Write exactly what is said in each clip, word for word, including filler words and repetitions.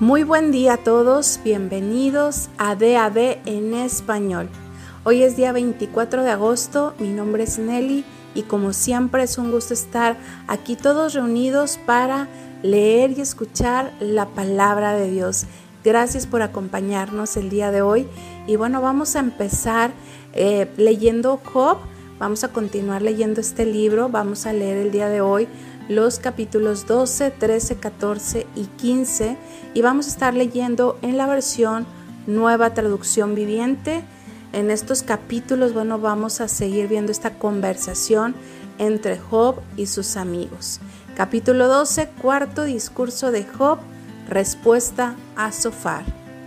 Muy buen día a todos, bienvenidos a D A D en español. Hoy es día veinticuatro de agosto, mi nombre es Nelly y como siempre es un gusto estar aquí todos reunidos para leer y escuchar la palabra de Dios. Gracias por acompañarnos el día de hoy y bueno, vamos a empezar eh, leyendo Job. Vamos a continuar leyendo este libro, vamos a leer el día de hoy los capítulos doce, trece, catorce y quince y vamos a estar leyendo en la versión Nueva Traducción Viviente. En estos capítulos, bueno, vamos a seguir viendo esta conversación entre Job y sus amigos. Capítulo doce, cuarto discurso de Job, respuesta a Zofar.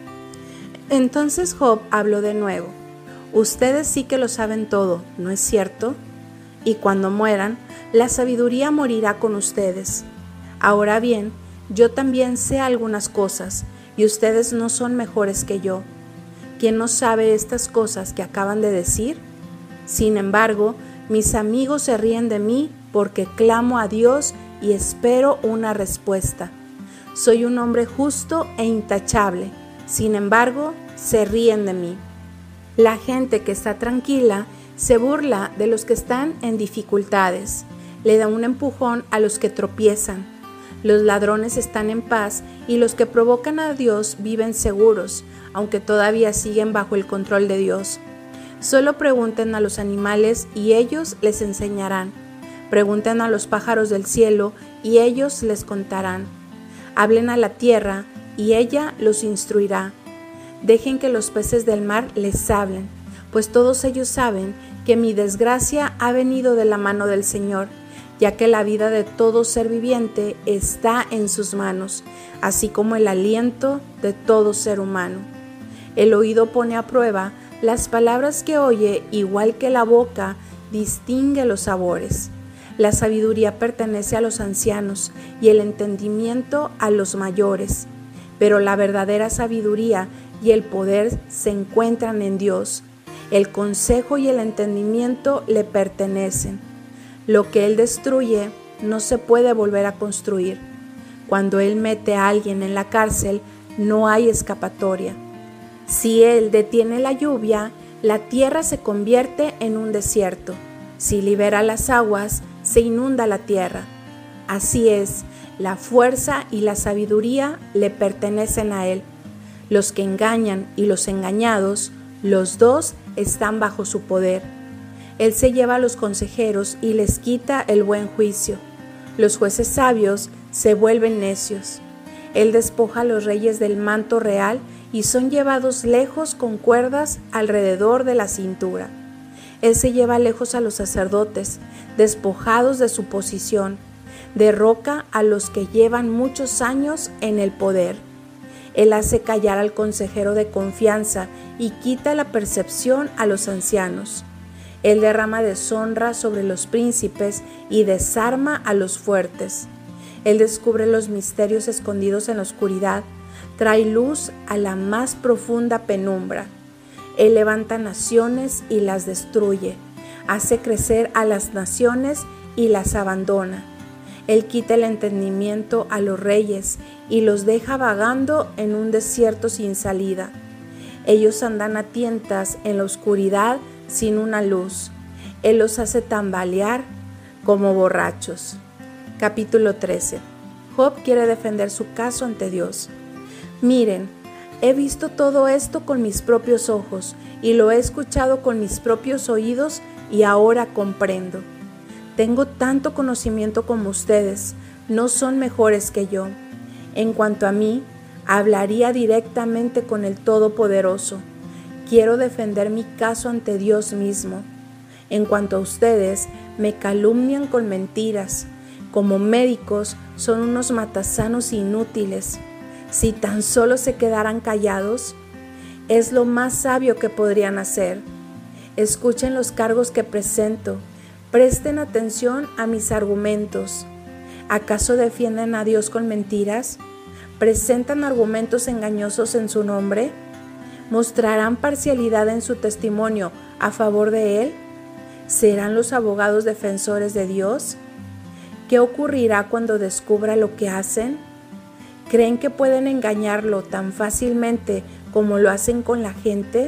Entonces Job habló de nuevo. Ustedes sí que lo saben todo, ¿no es cierto? Y cuando mueran, la sabiduría morirá con ustedes. Ahora bien, yo también sé algunas cosas, y ustedes no son mejores que yo. ¿Quién no sabe estas cosas que acaban de decir? Sin embargo, mis amigos se ríen de mí porque clamo a Dios y espero una respuesta. Soy un hombre justo e intachable, sin embargo, se ríen de mí. La gente que está tranquila se burla de los que están en dificultades, le da un empujón a los que tropiezan. Los ladrones están en paz y los que provocan a Dios viven seguros, aunque todavía siguen bajo el control de Dios. Solo pregunten a los animales y ellos les enseñarán. Pregunten a los pájaros del cielo y ellos les contarán. Hablen a la tierra y ella los instruirá. Dejen que los peces del mar les hablen, pues todos ellos saben que mi desgracia ha venido de la mano del Señor, ya que la vida de todo ser viviente está en sus manos, así como el aliento de todo ser humano. El oído pone a prueba las palabras que oye, igual que la boca distingue los sabores. La sabiduría pertenece a los ancianos y el entendimiento a los mayores, pero la verdadera sabiduría y el poder se encuentran en Dios. El consejo y el entendimiento le pertenecen. Lo que Él destruye no se puede volver a construir. Cuando Él mete a alguien en la cárcel, no hay escapatoria. Si Él detiene la lluvia, la tierra se convierte en un desierto. Si libera las aguas, se inunda la tierra. Así es, la fuerza y la sabiduría le pertenecen a Él. Los que engañan y los engañados, los dos están bajo su poder. Él se lleva a los consejeros y les quita el buen juicio. Los jueces sabios se vuelven necios. Él despoja a los reyes del manto real y son llevados lejos con cuerdas alrededor de la cintura. Él se lleva lejos a los sacerdotes, despojados de su posición. Derroca a los que llevan muchos años en el poder. Él hace callar al consejero de confianza y quita la percepción a los ancianos. Él derrama deshonra sobre los príncipes y desarma a los fuertes. Él descubre los misterios escondidos en la oscuridad, trae luz a la más profunda penumbra. Él levanta naciones y las destruye, hace crecer a las naciones y las abandona. Él quita el entendimiento a los reyes y los deja vagando en un desierto sin salida. Ellos andan a tientas en la oscuridad sin una luz. Él los hace tambalear como borrachos. Capítulo trece. Job quiere defender su caso ante Dios. Miren, he visto todo esto con mis propios ojos y lo he escuchado con mis propios oídos y ahora comprendo. Tengo tanto conocimiento como ustedes, no son mejores que yo. En cuanto a mí, hablaría directamente con el Todopoderoso. Quiero defender mi caso ante Dios mismo. En cuanto a ustedes, me calumnian con mentiras. Como médicos, son unos matasanos inútiles. Si tan solo se quedaran callados, es lo más sabio que podrían hacer. Escuchen los cargos que presento. Presten atención a mis argumentos. ¿Acaso defienden a Dios con mentiras? ¿Presentan argumentos engañosos en su nombre? ¿Mostrarán parcialidad en su testimonio a favor de Él? ¿Serán los abogados defensores de Dios? ¿Qué ocurrirá cuando descubra lo que hacen? ¿Creen que pueden engañarlo tan fácilmente como lo hacen con la gente?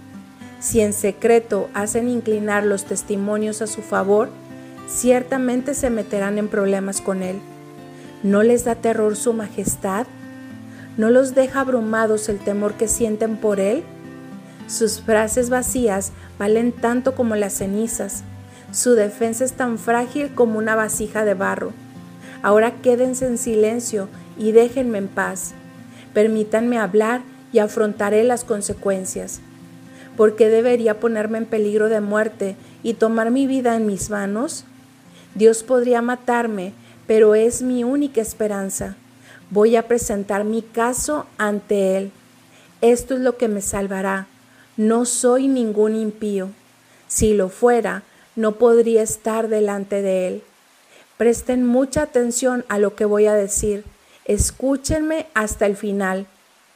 Si en secreto hacen inclinar los testimonios a su favor, ciertamente se meterán en problemas con él. ¿No les da terror su majestad? ¿No los deja abrumados el temor que sienten por él? Sus frases vacías valen tanto como las cenizas. Su defensa es tan frágil como una vasija de barro. Ahora quédense en silencio y déjenme en paz. Permítanme hablar y afrontaré las consecuencias. ¿Por qué debería ponerme en peligro de muerte y tomar mi vida en mis manos? Dios podría matarme, pero es mi única esperanza. Voy a presentar mi caso ante Él. Esto es lo que me salvará. No soy ningún impío. Si lo fuera, no podría estar delante de Él. Presten mucha atención a lo que voy a decir. Escúchenme hasta el final.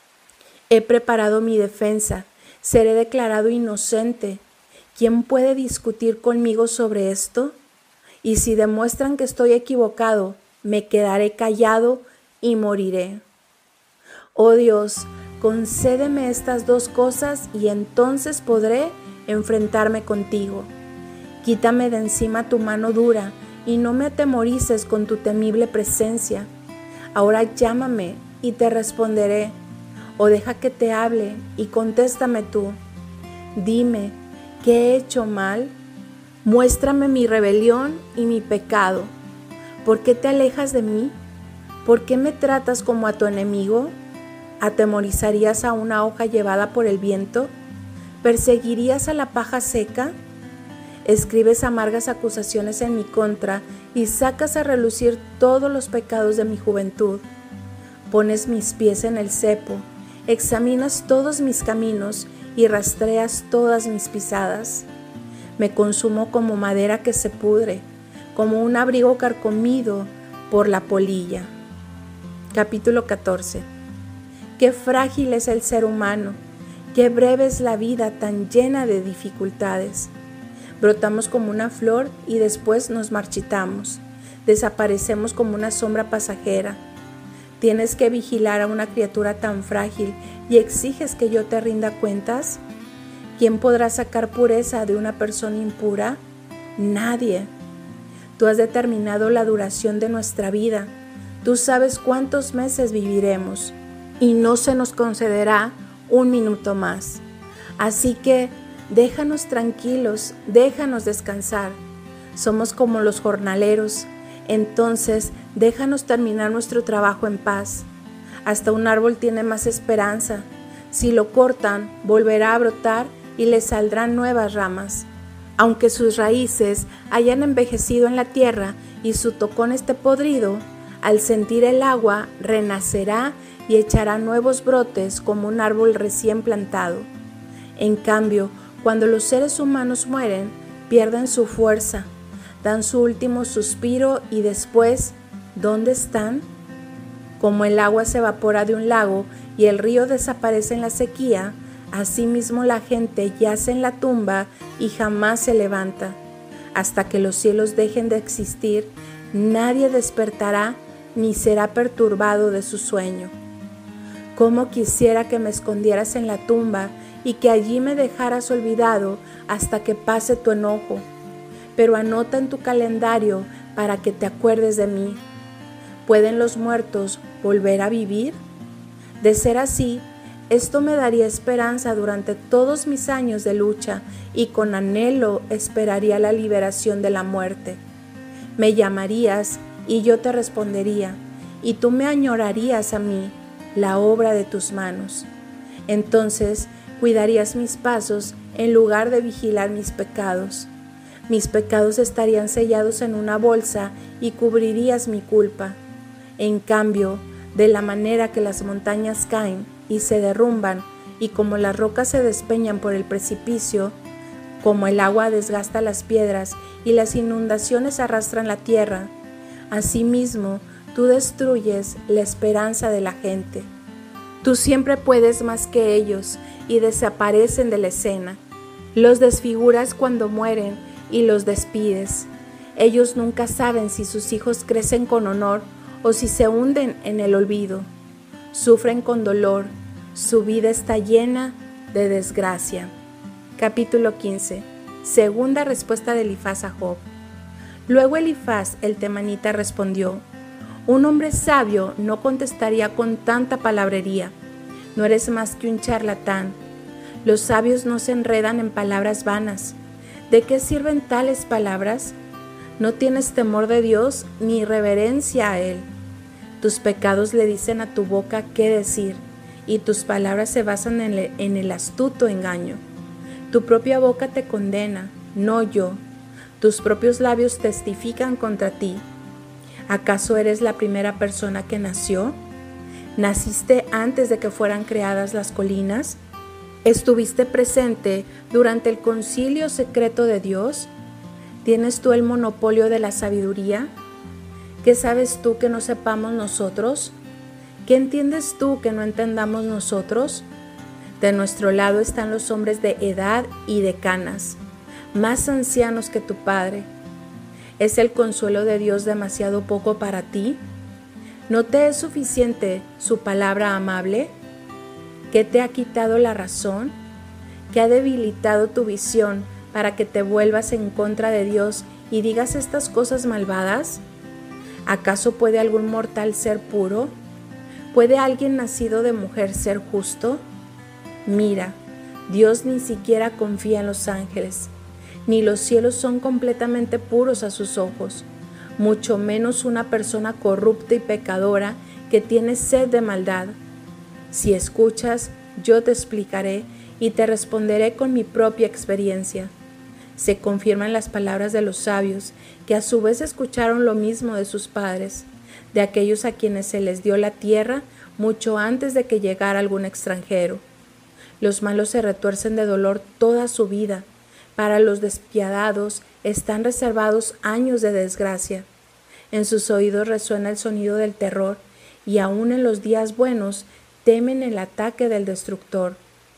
He preparado mi defensa. Seré declarado inocente. ¿Quién puede discutir conmigo sobre esto? Y si demuestran que estoy equivocado, me quedaré callado y moriré. Oh Dios, concédeme estas dos cosas y entonces podré enfrentarme contigo. Quítame de encima tu mano dura y no me atemorices con tu temible presencia. Ahora llámame y te responderé. O deja que te hable y contéstame tú. Dime, ¿qué he hecho mal? Muéstrame mi rebelión y mi pecado. ¿Por qué te alejas de mí? ¿Por qué me tratas como a tu enemigo? ¿Atemorizarías a una hoja llevada por el viento? ¿Perseguirías a la paja seca? Escribes amargas acusaciones en mi contra y sacas a relucir todos los pecados de mi juventud. Pones mis pies en el cepo. Examinas todos mis caminos y rastreas todas mis pisadas. Me consumo como madera que se pudre, como un abrigo carcomido por la polilla. Capítulo catorce. Qué frágil es el ser humano, qué breve es la vida tan llena de dificultades. Brotamos como una flor y después nos marchitamos. Desaparecemos como una sombra pasajera. ¿Tienes que vigilar a una criatura tan frágil y exiges que yo te rinda cuentas? ¿Quién podrá sacar pureza de una persona impura? Nadie. Tú has determinado la duración de nuestra vida. Tú sabes cuántos meses viviremos y no se nos concederá un minuto más. Así que déjanos tranquilos, déjanos descansar. Somos como los jornaleros. Entonces, déjanos terminar nuestro trabajo en paz. Hasta un árbol tiene más esperanza. Si lo cortan, volverá a brotar y le saldrán nuevas ramas. Aunque sus raíces hayan envejecido en la tierra y su tocón esté podrido, al sentir el agua, renacerá y echará nuevos brotes como un árbol recién plantado. En cambio, cuando los seres humanos mueren, pierden su fuerza. Dan su último suspiro y después, ¿dónde están? Como el agua se evapora de un lago y el río desaparece en la sequía, asimismo la gente yace en la tumba y jamás se levanta. Hasta que los cielos dejen de existir, nadie despertará ni será perturbado de su sueño. Cómo quisiera que me escondieras en la tumba y que allí me dejaras olvidado hasta que pase tu enojo. Pero anota en tu calendario para que te acuerdes de mí. ¿Pueden los muertos volver a vivir? De ser así, esto me daría esperanza durante todos mis años de lucha y con anhelo esperaría la liberación de la muerte. Me llamarías y yo te respondería, y tú me añorarías a mí, la obra de tus manos. Entonces cuidarías mis pasos en lugar de vigilar mis pecados. Mis pecados estarían sellados en una bolsa y cubrirías mi culpa. En cambio, de la manera que las montañas caen y se derrumban, y como las rocas se despeñan por el precipicio, como el agua desgasta las piedras y las inundaciones arrastran la tierra, asimismo tú destruyes la esperanza de la gente. Tú siempre puedes más que ellos y desaparecen de la escena. Los desfiguras cuando mueren y los despides. Ellos nunca saben si sus hijos crecen con honor o si se hunden en el olvido. sufren con dolor, su vida está llena de desgracia. Capítulo quince. Segunda respuesta de Elifaz a Job. Luego Elifaz el temanita respondió: un hombre sabio no contestaría con tanta palabrería. No eres más que un charlatán. Los sabios no se enredan en palabras vanas. ¿De qué sirven tales palabras? No tienes temor de Dios ni reverencia a Él. Tus pecados le dicen a tu boca qué decir, y tus palabras se basan en el, en el astuto engaño. Tu propia boca te condena, no yo. Tus propios labios testifican contra ti. ¿Acaso eres la primera persona que nació? ¿Naciste antes de que fueran creadas las colinas? ¿Estuviste presente durante el concilio secreto de Dios? ¿Tienes tú el monopolio de la sabiduría? ¿Qué sabes tú que no sepamos nosotros? ¿Qué entiendes tú que no entendamos nosotros? De nuestro lado están los hombres de edad y de canas, más ancianos que tu padre. ¿Es el consuelo de Dios demasiado poco para ti? ¿No te es suficiente su palabra amable? ¿Qué te ha quitado la razón? ¿Qué ha debilitado tu visión para que te vuelvas en contra de Dios y digas estas cosas malvadas? ¿Acaso puede algún mortal ser puro? ¿Puede alguien nacido de mujer ser justo? Mira, Dios ni siquiera confía en los ángeles, ni los cielos son completamente puros a sus ojos, mucho menos una persona corrupta y pecadora que tiene sed de maldad. Si escuchas, yo te explicaré y te responderé con mi propia experiencia. Se confirman las palabras de los sabios, que a su vez escucharon lo mismo de sus padres, de aquellos a quienes se les dio la tierra mucho antes de que llegara algún extranjero. Los malos se retuercen de dolor toda su vida. Para los despiadados están reservados años de desgracia. En sus oídos resuena el sonido del terror, y aun en los días buenos temen el ataque del destructor.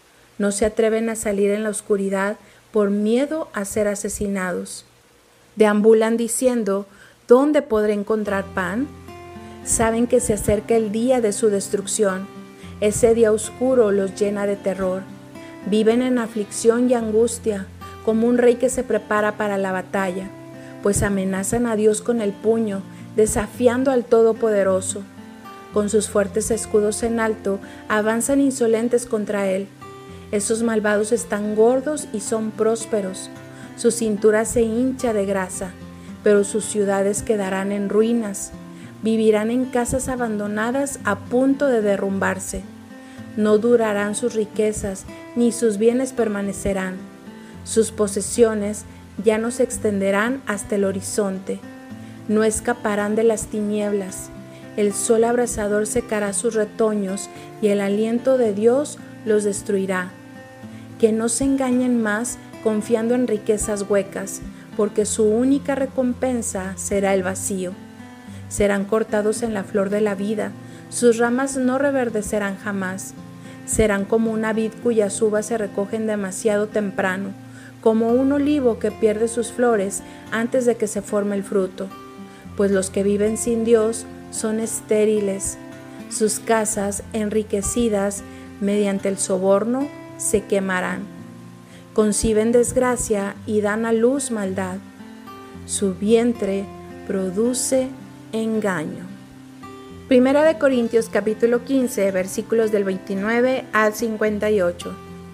No se atreven a salir en la oscuridad por miedo a ser asesinados. Deambulan diciendo: ¿dónde podré encontrar pan? Saben que se acerca el día de su destrucción. Ese día oscuro los llena de terror. Viven en aflicción y angustia, como un rey que se prepara para la batalla, pues amenazan a Dios con el puño, desafiando al Todopoderoso. Con sus fuertes escudos en alto, avanzan insolentes contra Él. Esos malvados están gordos y son prósperos. Su cintura se hincha de grasa, pero sus ciudades quedarán en ruinas. Vivirán en casas abandonadas a punto de derrumbarse. No durarán sus riquezas, ni sus bienes permanecerán. Sus posesiones ya no se extenderán hasta el horizonte. No escaparán de las tinieblas. El sol abrasador secará sus retoños y el aliento de Dios los destruirá. Que no se engañen más confiando en riquezas huecas, porque su única recompensa será el vacío. Serán cortados en la flor de la vida, sus ramas no reverdecerán jamás. Serán como una vid cuyas uvas se recogen demasiado temprano, como un olivo que pierde sus flores antes de que se forme el fruto. Pues los que viven sin Dios son estériles. Sus casas, enriquecidas mediante el soborno, se quemarán. Conciben desgracia y dan a luz maldad. Su vientre produce engaño. Primera de Corintios capítulo quince, versículos del veintinueve al cincuenta y ocho.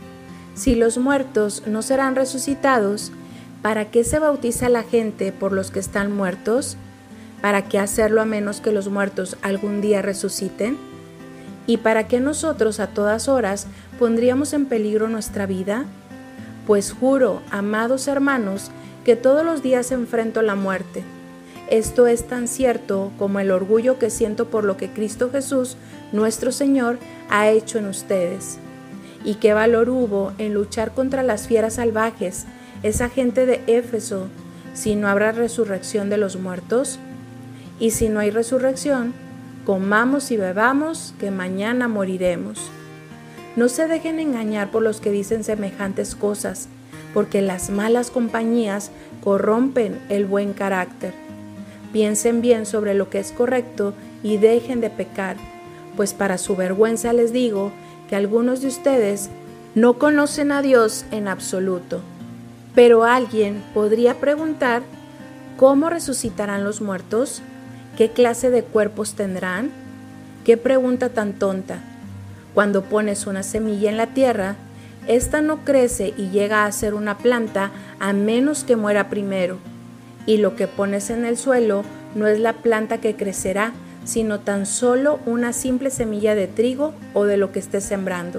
Si los muertos no serán resucitados, ¿para qué se bautiza la gente por los que están muertos? ¿Para qué hacerlo a menos que los muertos algún día resuciten? ¿Y para qué nosotros a todas horas pondríamos en peligro nuestra vida? Pues juro, amados hermanos, que todos los días enfrento la muerte. Esto es tan cierto como el orgullo que siento por lo que Cristo Jesús, nuestro Señor, ha hecho en ustedes. ¿Y qué valor hubo en luchar contra las fieras salvajes, esa gente de Éfeso, si no habrá resurrección de los muertos? Y si no hay resurrección, comamos y bebamos, que mañana moriremos. No se dejen engañar por los que dicen semejantes cosas, porque las malas compañías corrompen el buen carácter. Piensen bien sobre lo que es correcto y dejen de pecar, pues para su vergüenza les digo que algunos de ustedes no conocen a Dios en absoluto. Pero alguien podría preguntar, ¿cómo resucitarán los muertos? ¿Qué clase de cuerpos tendrán? ¡Qué pregunta tan tonta! Cuando pones una semilla en la tierra, ésta no crece y llega a ser una planta a menos que muera primero. Y lo que pones en el suelo no es la planta que crecerá, sino tan solo una simple semilla de trigo o de lo que estés sembrando.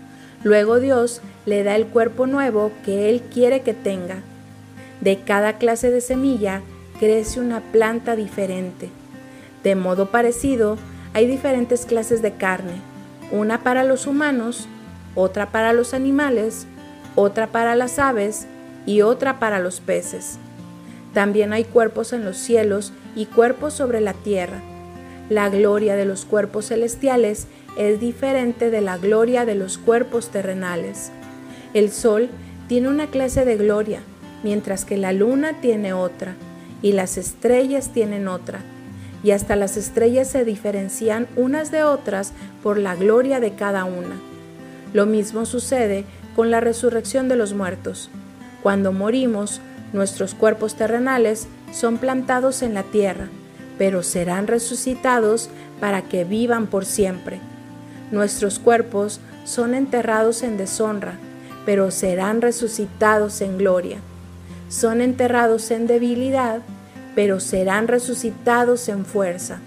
Luego Dios le da el cuerpo nuevo que Él quiere que tenga. De cada clase de semilla crece una planta diferente. De modo parecido, hay diferentes clases de carne, una para los humanos, otra para los animales, otra para las aves y otra para los peces. También hay cuerpos en los cielos y cuerpos sobre la tierra. La gloria de los cuerpos celestiales es diferente de la gloria de los cuerpos terrenales. El sol tiene una clase de gloria, mientras que la luna tiene otra, y las estrellas tienen otra, y hasta las estrellas se diferencian unas de otras por la gloria de cada una. Lo mismo sucede con la resurrección de los muertos. Cuando morimos, nuestros cuerpos terrenales son plantados en la tierra, pero serán resucitados para que vivan por siempre. Nuestros cuerpos son enterrados en deshonra, pero serán resucitados en gloria. Son enterrados en debilidad, pero serán resucitados en fuerza.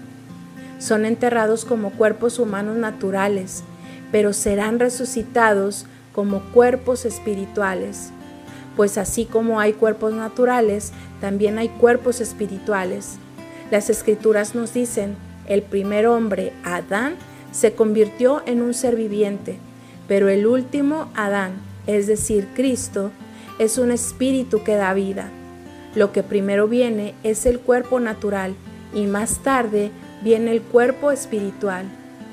Son enterrados como cuerpos humanos naturales, pero serán resucitados como cuerpos espirituales. Pues así como hay cuerpos naturales, también hay cuerpos espirituales. Las Escrituras nos dicen, el primer hombre, Adán, se convirtió en un ser viviente, pero el último Adán, es decir, Cristo, es un espíritu que da vida. Lo que primero viene es el cuerpo natural y más tarde viene el cuerpo espiritual.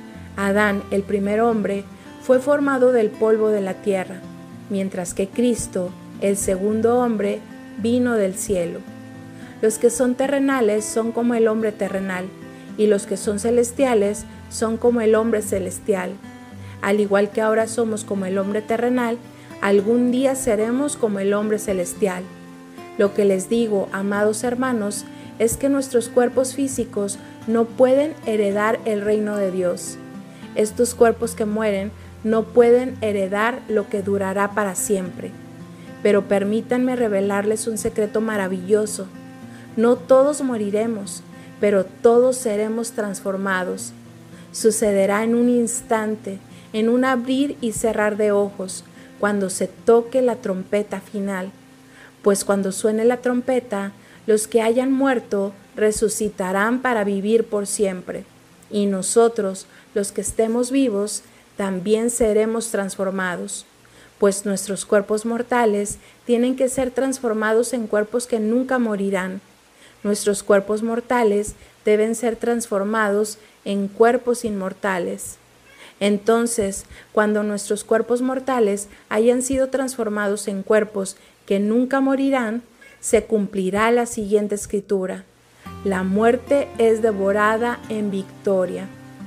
Adán, el primer hombre, fue formado del polvo de la tierra, mientras que Cristo, el segundo hombre, vino del cielo. Los que son terrenales son como el hombre terrenal, y los que son celestiales son como el hombre celestial. Al igual que ahora somos como el hombre terrenal, algún día seremos como el hombre celestial. Lo que les digo, amados hermanos, es que nuestros cuerpos físicos no pueden heredar el reino de Dios. Estos cuerpos que mueren no pueden heredar lo que durará para siempre. Pero permítanme revelarles un secreto maravilloso. No todos moriremos, pero todos seremos transformados. Sucederá en un instante, en un abrir y cerrar de ojos, cuando se toque la trompeta final. Pues cuando suene la trompeta, los que hayan muerto resucitarán para vivir por siempre. Y nosotros, los que estemos vivos, también seremos transformados. Pues nuestros cuerpos mortales tienen que ser transformados en cuerpos que nunca morirán. Nuestros cuerpos mortales deben ser transformados en cuerpos inmortales. Entonces, cuando nuestros cuerpos mortales hayan sido transformados en cuerpos que nunca morirán, se cumplirá la siguiente escritura: la muerte es devorada en victoria.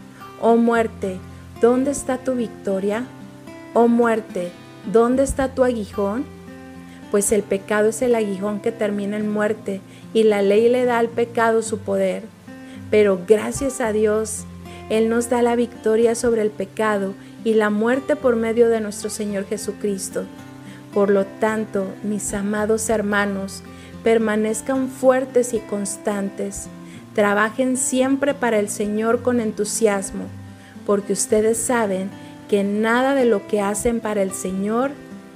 Oh muerte, ¿dónde está tu victoria? Oh muerte, ¿dónde está tu aguijón? Pues el pecado es el aguijón que termina en muerte, y la ley le da al pecado su poder. Pero gracias a Dios, Él nos da la victoria sobre el pecado y la muerte por medio de nuestro Señor Jesucristo. Por lo tanto, mis amados hermanos, permanezcan fuertes y constantes. Trabajen siempre para el Señor con entusiasmo, porque ustedes saben que nada de lo que hacen para el Señor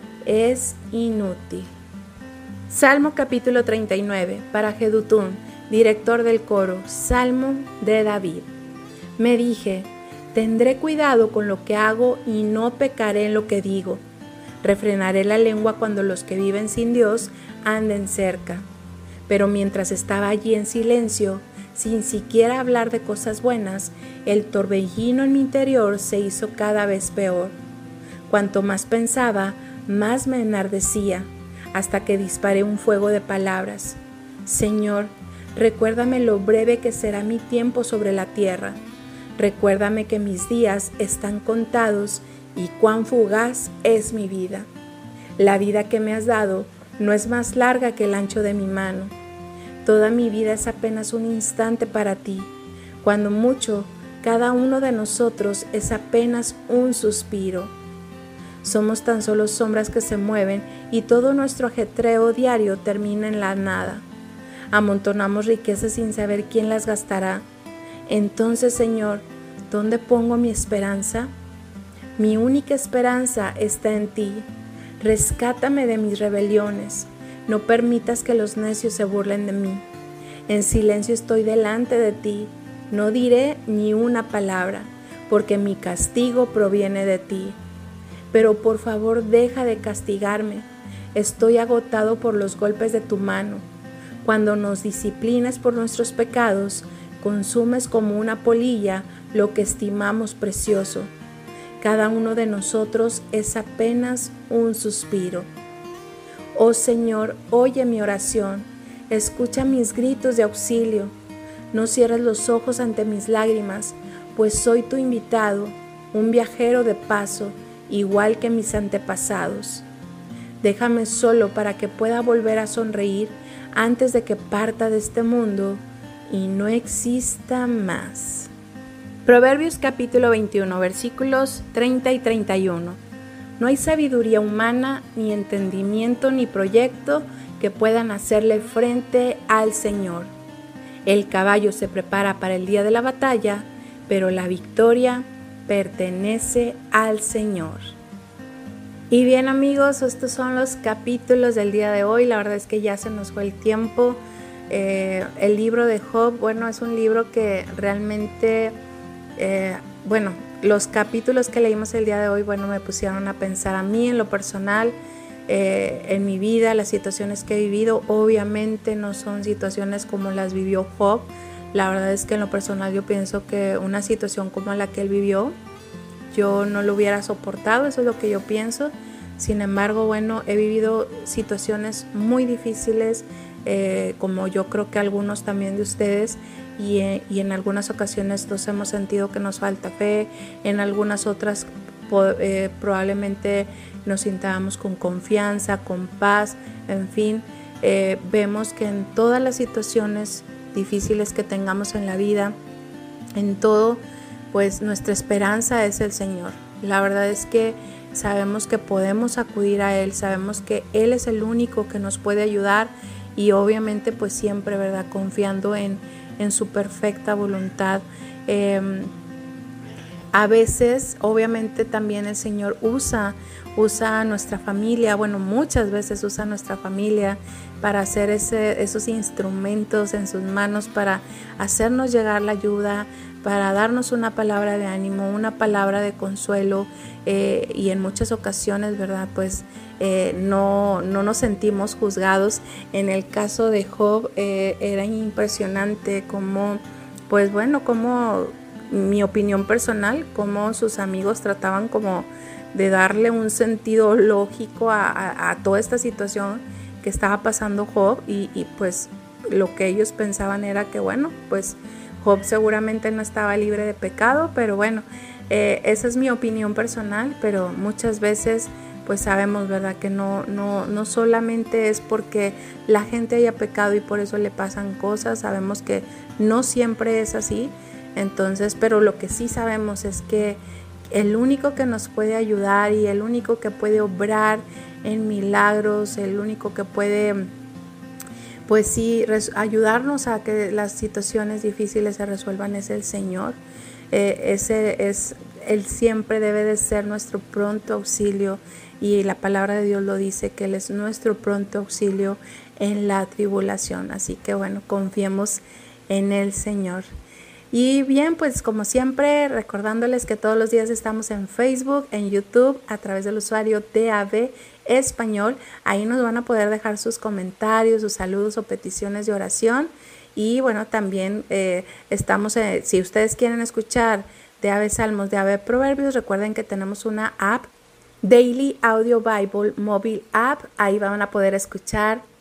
es inútil. Salmo capítulo treinta y nueve, para Jedutún, director del coro, Salmo de David. Me dije, tendré cuidado con lo que hago y no pecaré en lo que digo. Refrenaré la lengua cuando los que viven sin Dios anden cerca. Pero mientras estaba allí en silencio, sin siquiera hablar de cosas buenas, el torbellino en mi interior se hizo cada vez peor. Cuanto más pensaba, más me enardecía, hasta que disparé un fuego de palabras. Señor, recuérdame lo breve que será mi tiempo sobre la tierra. Recuérdame que mis días están contados y cuán fugaz es mi vida. La vida que me has dado no es más larga que el ancho de mi mano. Toda mi vida es apenas un instante para ti. Cuando mucho, cada uno de nosotros es apenas un suspiro. Somos tan solo sombras que se mueven y todo nuestro ajetreo diario termina en la nada. Amontonamos riquezas sin saber quién las gastará. Entonces, Señor, ¿dónde pongo mi esperanza? Mi única esperanza está en ti. Rescátame de mis rebeliones. No permitas que los necios se burlen de mí. En silencio estoy delante de ti. No diré ni una palabra, porque mi castigo proviene de ti. Pero por favor deja de castigarme. Estoy agotado por los golpes de tu mano. Cuando nos disciplinas por nuestros pecados, consumes como una polilla lo que estimamos precioso. Cada uno de nosotros es apenas un suspiro. Oh Señor, oye mi oración, escucha mis gritos de auxilio. No cierres los ojos ante mis lágrimas, pues soy tu invitado, un viajero de paso, igual que mis antepasados. Déjame solo para que pueda volver a sonreír antes de que parta de este mundo y no exista más. Proverbios capítulo veintiuno, versículos treinta y treinta y uno. No hay sabiduría humana, ni entendimiento, ni proyecto que puedan hacerle frente al Señor. El caballo se prepara para el día de la batalla, pero la victoria pertenece al Señor. Y bien, amigos, estos son los capítulos del día de hoy. La verdad es que ya se nos fue el tiempo. Eh, el libro de Job, bueno, es un libro que realmente, eh, bueno, los capítulos que leímos el día de hoy, bueno, me pusieron a pensar a mí en lo personal, eh, en mi vida, las situaciones que he vivido. Obviamente no son situaciones como las vivió Job. La verdad es que en lo personal yo pienso que una situación como la que él vivió, yo no lo hubiera soportado, eso es lo que yo pienso. Sin embargo, bueno, he vivido situaciones muy difíciles, eh, como yo creo que algunos también de ustedes, y, eh, y en algunas ocasiones nos hemos sentido que nos falta fe, en algunas otras po eh, probablemente nos sintamos con confianza, con paz, en fin, eh, vemos que en todas las situaciones difíciles que tengamos en la vida, en todo, pues nuestra esperanza es el Señor. La verdad es que sabemos que podemos acudir a Él, sabemos que Él es el único que nos puede ayudar y obviamente pues siempre, ¿verdad?, confiando en, en su perfecta voluntad. Eh, a veces, obviamente también el Señor usa, usa a nuestra familia, bueno, muchas veces usa a nuestra familia para hacer ese, esos instrumentos en sus manos, para hacernos llegar la ayuda, para darnos una palabra de ánimo, una palabra de consuelo, eh, y en muchas ocasiones, ¿verdad?, pues eh, no, no nos sentimos juzgados. En el caso de Job eh, era impresionante cómo, pues bueno, cómo mi opinión personal, cómo sus amigos trataban como de darle un sentido lógico a, a, a toda esta situación que estaba pasando Job, y, y pues lo que ellos pensaban era que bueno, pues Job seguramente no estaba libre de pecado, pero bueno, eh, esa es mi opinión personal, pero muchas veces pues sabemos, ¿verdad?, que no, no, no solamente es porque la gente haya pecado y por eso le pasan cosas, sabemos que no siempre es así. Entonces, pero lo que sí sabemos es que el único que nos puede ayudar y el único que puede obrar en milagros, el único que puede, pues sí, ayudarnos a que las situaciones difíciles se resuelvan es el Señor. Eh, ese es, Él siempre debe de ser nuestro pronto auxilio, y la palabra de Dios lo dice, que Él es nuestro pronto auxilio en la tribulación. Así que bueno, confiemos en el Señor. Y bien, pues como siempre, recordándoles que todos los días estamos en Facebook, en YouTube, a través del usuario D A B Español. Ahí nos van a poder dejar sus comentarios, sus saludos o peticiones de oración. Y bueno, también eh, estamos, eh, si ustedes quieren escuchar D A B Salmos, D A B Proverbios, recuerden que tenemos una app, Daily Audio Bible Mobile App. Ahí van a poder escuchar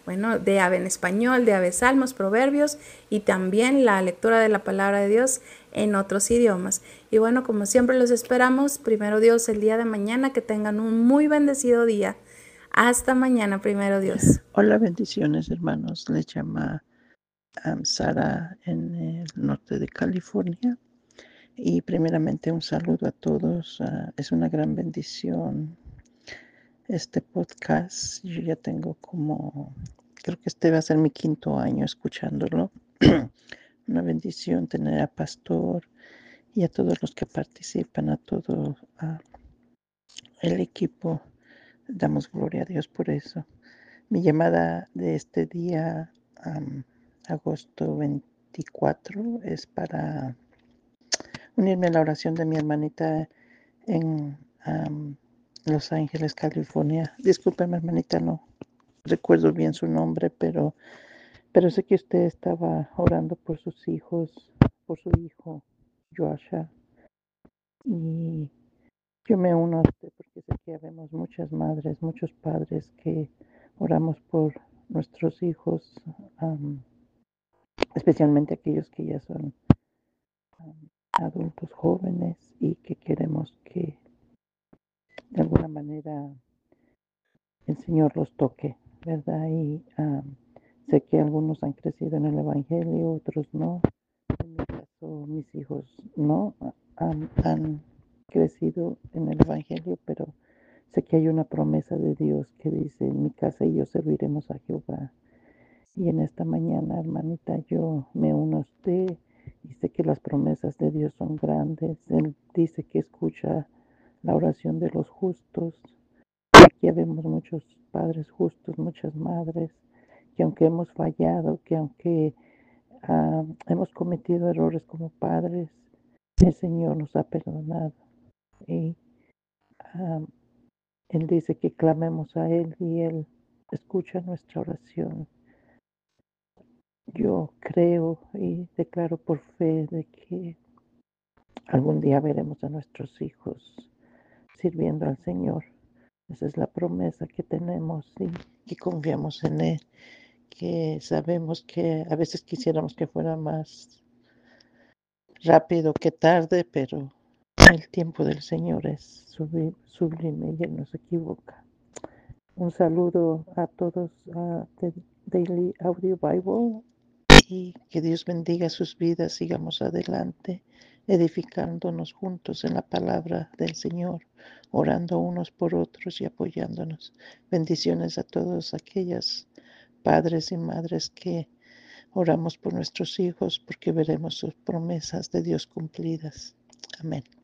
bueno, de A V E en español, de A V E Salmos, Proverbios y también la lectura de la palabra de Dios en otros idiomas. Y bueno, como siempre los esperamos, primero Dios, el día de mañana, que tengan un muy bendecido día. Hasta mañana, primero Dios. Hola, bendiciones, hermanos. Les llama um, Sara en el norte de California. Y primeramente un saludo a todos. Uh, es una gran bendición este podcast. Yo ya tengo como, creo que este va a ser mi quinto año escuchándolo. Una bendición tener a Pastor y a todos los que participan, a todo uh, el equipo. Damos gloria a Dios por eso. Mi llamada de este día, um, agosto veinticuatro, es para unirme a la oración de mi hermanita en um, Los Ángeles, California. Discúlpeme, hermanita, no recuerdo bien su nombre, pero, pero sé que usted estaba orando por sus hijos, por su hijo, Joasha. Y yo me uno a usted porque sé que habemos muchas madres, muchos padres que oramos por nuestros hijos, um, especialmente aquellos que ya son um, adultos jóvenes y que queremos que de alguna manera el Señor los toque, ¿verdad? Y um, sé que algunos han crecido en el Evangelio, otros no. En mi caso, mis hijos no um, han crecido en el Evangelio, pero sé que hay una promesa de Dios que dice, en mi casa y yo serviremos a Jehová. Y en esta mañana, hermanita, yo me uno a usted y sé que las promesas de Dios son grandes. Él dice que escucha la oración de los justos. Aquí vemos muchos padres justos, muchas madres, que aunque hemos fallado, que aunque uh, hemos cometido errores como padres, el Señor nos ha perdonado. Y um, Él dice que clamemos a Él y Él escucha nuestra oración. Yo creo y declaro por fe de que algún día veremos a nuestros hijos sirviendo al Señor. Esa es la promesa que tenemos y que confiamos en Él, que sabemos que a veces quisiéramos que fuera más rápido que tarde, pero el tiempo del Señor es sublime y Él no se equivoca. Un saludo a todos uh, de Daily Audio Bible y que Dios bendiga sus vidas. Sigamos adelante, edificándonos juntos en la palabra del Señor, orando unos por otros y apoyándonos. Bendiciones a todos aquellas padres y madres que oramos por nuestros hijos, porque veremos sus promesas de Dios cumplidas. Amén.